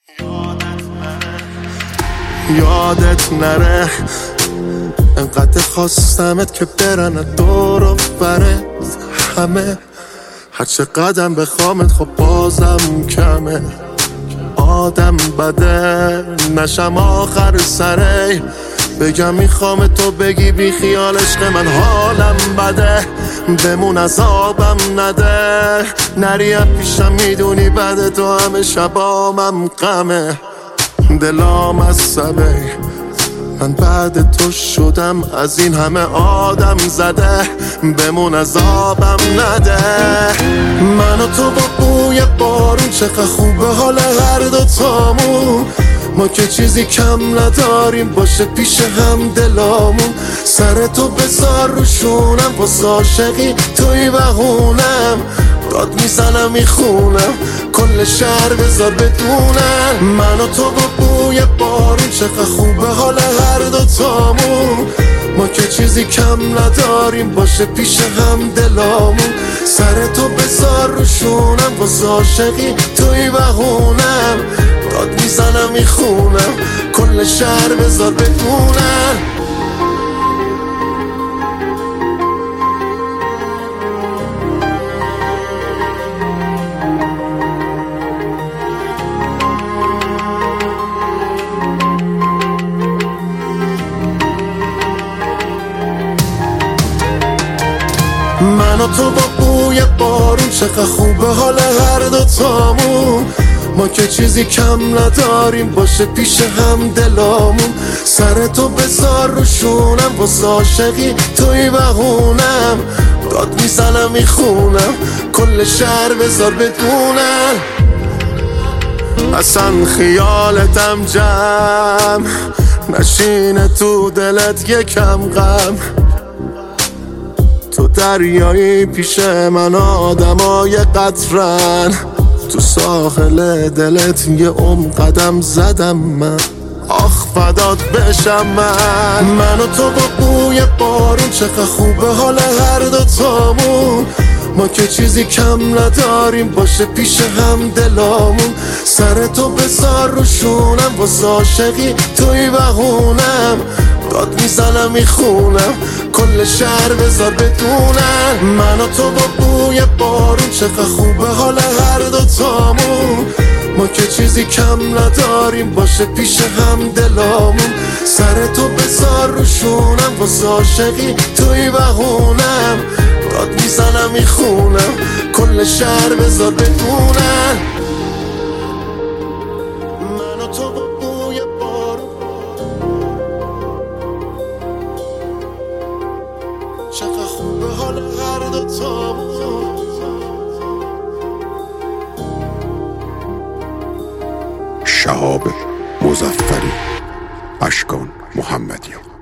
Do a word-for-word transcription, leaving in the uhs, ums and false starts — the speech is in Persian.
یادت نره انقدر خواستمت که برن دور و بره همه، هرچه قدم بخوامت خب بازم کمه. آدم بده نشم آخر سره، بگم میخوام تو بگی بی خیال عشق من حالم بده، بمون عذابم نده، نریم پیشم میدونی بده تو همه شبامم غمه. دلام از سبه من بعد تو شدم از این همه آدم زده، بمون عذابم نده. من و تو با بوی بارون چقدر خوبه حال هر دوتامون، ما که چیزی کم نداریم باشه پیش هم دلامون. سر تو بذار روشونم واسه عاشقی توی بهونم، داد میزنم میخونم کل شهر بذار بدونن. من و تو با بوی بارون چقدر خوبه حال هر دوتامون، ما که چیزی کم نداریم باشه پیش هم دلامون. سر تو بذار روشونم واسه عاشقی توی بهونم، داد میزنم میخونم کل شهر بذار بدونن. من و تو با بوی بارون چقدر خوبه حال هر دوتامون، ما که چیزی کم نداریم باشه پیش هم دلامون. سر تو بذار روشونم واسه عاشقی توی بهونم، داد میزنم میخونم کل شهر بذار بدونن. اصلا خیالتم جمع نشینه تو دلت یکم غم، تو دریایی پیش من آدمای قطرن، تو ساحل دلت یه عمر قدم زدم من، آخ فدات بشم من. من و تو با بوی بارون چقدر خوبه حال هر دوتامون، ما که چیزی کم نداریم باشه پیش هم دلامون. سر تو بذار روشونم واسه عاشقی توی بهونم، داد میزنم میخونم کل شهر بذار بدونن. من و تو با بوی بارون چقدر خوبه حال هر دوتامون، ما که چیزی کم نداریم باشه پیش هم دلامون. سر تو بذار روشونم واسه عاشقی توی بهونم، داد میزنم میخونم کل شهر بذار بدونن. من و تو با بوی بارون چقدر خوبه حال هر دوتامون. شهاب مظفری، اشکان محمدی.